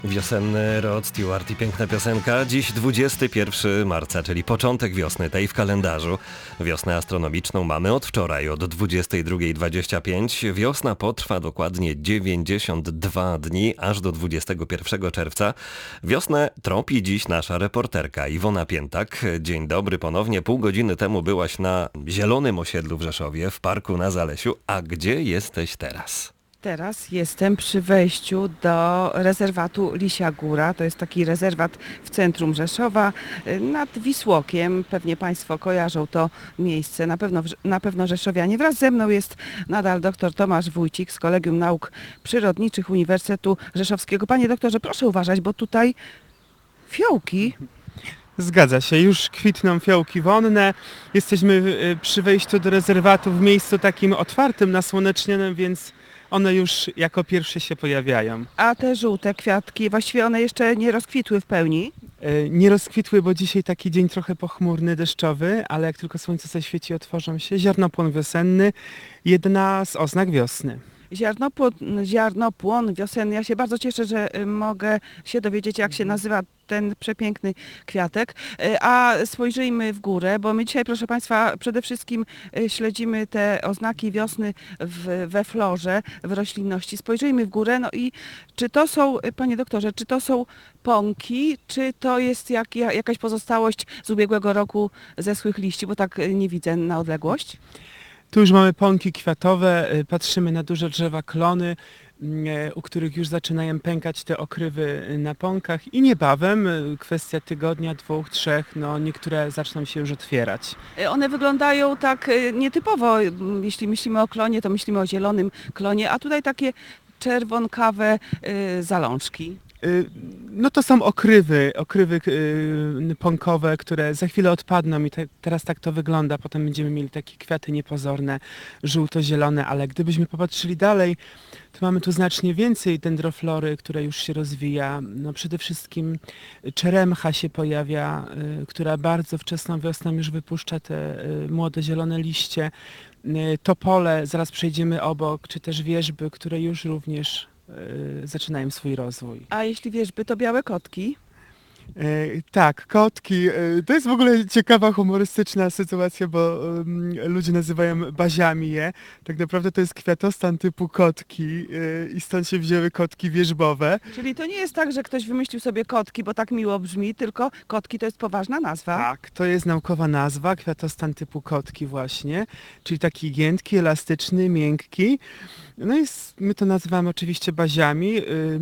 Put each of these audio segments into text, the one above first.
Wiosenny Rod Stewart i piękna piosenka. Dziś 21 marca, czyli początek wiosny, tej w kalendarzu. Wiosnę astronomiczną mamy od wczoraj, od 22:25. Wiosna potrwa dokładnie 92 dni, aż do 21 czerwca. Wiosnę tropi dziś nasza reporterka Iwona Piętak. Dzień dobry ponownie. Pół godziny temu byłaś na Zielonym Osiedlu w Rzeszowie, w parku na Zalesiu. A gdzie jesteś teraz? Teraz jestem przy wejściu do rezerwatu Lisia Góra. To jest taki rezerwat w centrum Rzeszowa, nad Wisłokiem. Pewnie Państwo kojarzą to miejsce, na pewno rzeszowianie. Wraz ze mną jest nadal dr Tomasz Wójcik z Kolegium Nauk Przyrodniczych Uniwersytetu Rzeszowskiego. Panie doktorze, proszę uważać, bo tutaj fiołki. Zgadza się, już kwitną fiołki wonne. Jesteśmy przy wejściu do rezerwatu w miejscu takim otwartym, nasłonecznionym, więc one już jako pierwsze się pojawiają. A te żółte kwiatki, właściwie one jeszcze nie rozkwitły w pełni. Nie rozkwitły, bo dzisiaj taki dzień trochę pochmurny, deszczowy, ale jak tylko słońce zaświeci, otworzą się. Ziarnopłon wiosenny, jedna z oznak wiosny. Ziarnopłon wiosenny. Ja się bardzo cieszę, że mogę się dowiedzieć, jak się nazywa ten przepiękny kwiatek. A spojrzyjmy w górę, bo my dzisiaj, proszę Państwa, przede wszystkim śledzimy te oznaki wiosny we florze, w roślinności. Spojrzyjmy w górę, no i czy to są, panie doktorze, czy to są pąki, czy to jest jakaś pozostałość z ubiegłego roku zeschłych liści, bo tak nie widzę na odległość. Tu już mamy pąki kwiatowe, patrzymy na duże drzewa klony, u których już zaczynają pękać te okrywy na pąkach i niebawem, kwestia tygodnia, 2, 3, no niektóre zaczną się już otwierać. One wyglądają tak nietypowo, jeśli myślimy o klonie, to myślimy o zielonym klonie, a tutaj takie czerwonkawe zalążki. No to są okrywy pąkowe, które za chwilę odpadną i teraz tak to wygląda. Potem będziemy mieli takie kwiaty niepozorne, żółto-zielone, ale gdybyśmy popatrzyli dalej, to mamy tu znacznie więcej dendroflory, która już się rozwija. No przede wszystkim czeremcha się pojawia, która bardzo wczesną wiosną już wypuszcza te młode zielone liście. Topole, zaraz przejdziemy obok, czy też wierzby, które już również zaczynają swój rozwój. A jeśli wierzby, to białe kotki. Tak, kotki. To jest w ogóle ciekawa, humorystyczna sytuacja, bo ludzie nazywają baziami je. Tak naprawdę to jest kwiatostan typu kotki i stąd się wzięły kotki wierzbowe. Czyli to nie jest tak, że ktoś wymyślił sobie kotki, bo tak miło brzmi, tylko kotki to jest poważna nazwa. Tak, to jest naukowa nazwa, kwiatostan typu kotki właśnie, czyli taki giętki, elastyczny, miękki. No i my to nazywamy oczywiście baziami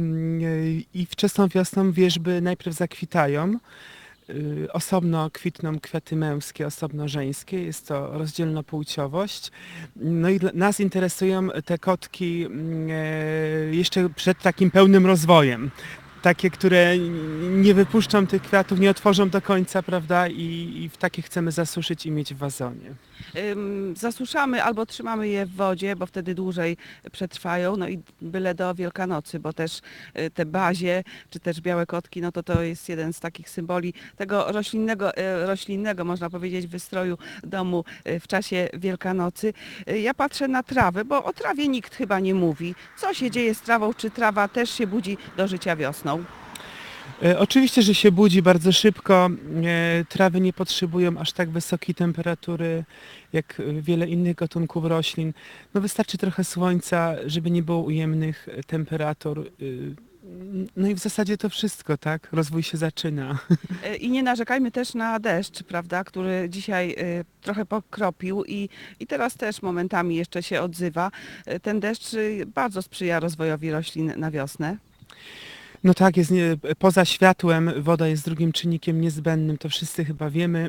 i wczesną wiosną wierzby najpierw zakwitają. Osobno kwitną kwiaty męskie, osobno żeńskie, jest to rozdzielnopłciowość. No i nas interesują te kotki jeszcze przed takim pełnym rozwojem. Takie, które nie wypuszczą tych kwiatów, nie otworzą do końca, prawda? I w takie chcemy zasuszyć i mieć w wazonie. Zasuszamy albo trzymamy je w wodzie, bo wtedy dłużej przetrwają, no i byle do Wielkanocy, bo też te bazie, czy też białe kotki, no to jest jeden z takich symboli tego roślinnego, można powiedzieć, wystroju domu w czasie Wielkanocy. Ja patrzę na trawę, bo o trawie nikt chyba nie mówi. Co się dzieje z trawą? Czy trawa też się budzi do życia wiosną? Oczywiście, że się budzi bardzo szybko. Trawy nie potrzebują aż tak wysokiej temperatury jak wiele innych gatunków roślin. No wystarczy trochę słońca, żeby nie było ujemnych temperatur. No i w zasadzie to wszystko, tak? Rozwój się zaczyna. I nie narzekajmy też na deszcz, prawda, który dzisiaj trochę pokropił i teraz też momentami jeszcze się odzywa. Ten deszcz bardzo sprzyja rozwojowi roślin na wiosnę. No tak, poza światłem woda jest drugim czynnikiem niezbędnym, to wszyscy chyba wiemy.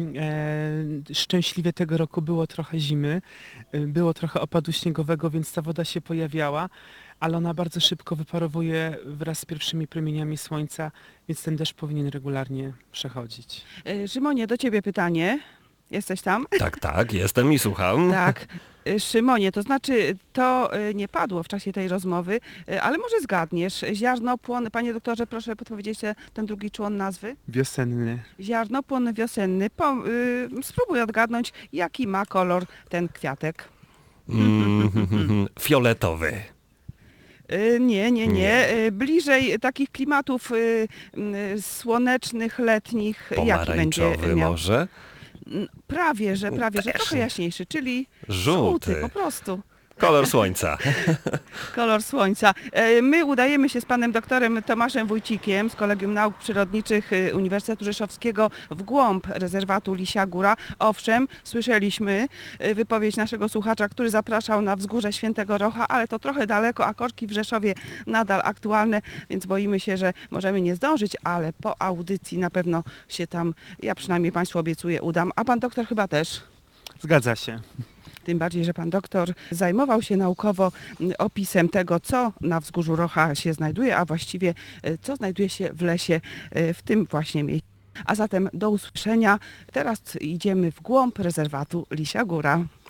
Szczęśliwie tego roku było trochę zimy, było trochę opadu śniegowego, więc ta woda się pojawiała, ale ona bardzo szybko wyparowuje wraz z pierwszymi promieniami słońca, więc ten deszcz powinien regularnie przechodzić. Szymonie, do ciebie pytanie. Jesteś tam? Tak, jestem i słucham. Tak. Szymonie, to znaczy to nie padło w czasie tej rozmowy, ale może zgadniesz. Ziarnopłon, panie doktorze, proszę podpowiedzieć ten drugi człon nazwy. Wiosenny. Ziarnopłon wiosenny. Spróbuj odgadnąć, jaki ma kolor ten kwiatek. Fioletowy. Nie. Bliżej takich klimatów słonecznych, letnich. Jaki będzie Pomarańczowy miał? może? Prawie, że Też trochę nie. jaśniejszy, czyli Żółty. po prostu. Kolor słońca. Kolor słońca. My udajemy się z panem doktorem Tomaszem Wójcikiem z Kolegium Nauk Przyrodniczych Uniwersytetu Rzeszowskiego w głąb rezerwatu Lisia Góra. Owszem, słyszeliśmy wypowiedź naszego słuchacza, który zapraszał na wzgórze Świętego Rocha, ale to trochę daleko, a korki w Rzeszowie nadal aktualne, więc boimy się, że możemy nie zdążyć, ale po audycji na pewno się tam, ja przynajmniej państwu obiecuję, udam. A pan doktor chyba też. Zgadza się. Tym bardziej, że pan doktor zajmował się naukowo opisem tego, co na wzgórzu Rocha się znajduje, a właściwie co znajduje się w lesie w tym właśnie miejscu. A zatem do usłyszenia. Teraz idziemy w głąb rezerwatu Lisia Góra.